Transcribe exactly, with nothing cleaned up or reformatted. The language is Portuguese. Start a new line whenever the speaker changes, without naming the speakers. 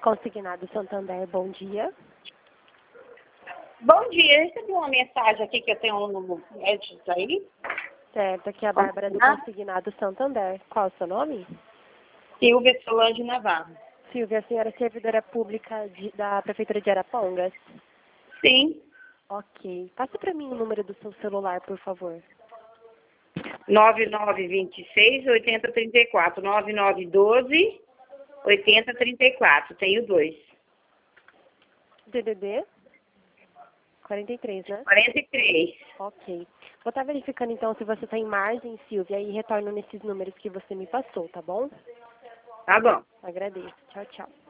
Consignado Santander, bom dia.
Bom dia, eu recebi uma mensagem aqui que eu tenho um médico aí.
Certo, aqui é a Bárbara do Consignado Santander. Qual é o seu nome?
Silvia Solange Navarro.
Silvia, a senhora é servidora pública de- da Prefeitura de Arapongas?
Sim,
Ok. Passa para mim o número do seu celular, por favor.
nove nove dois seis, oito zero três quatro, nove nove um dois, oito zero três quatro, tenho dois.
D D D? quarenta e três, né?
quarenta e três.
Ok. Vou estar verificando então se você está em margem, Silvia, e retorno nesses números que você me passou, tá bom?
Tá bom.
Agradeço. Tchau, tchau.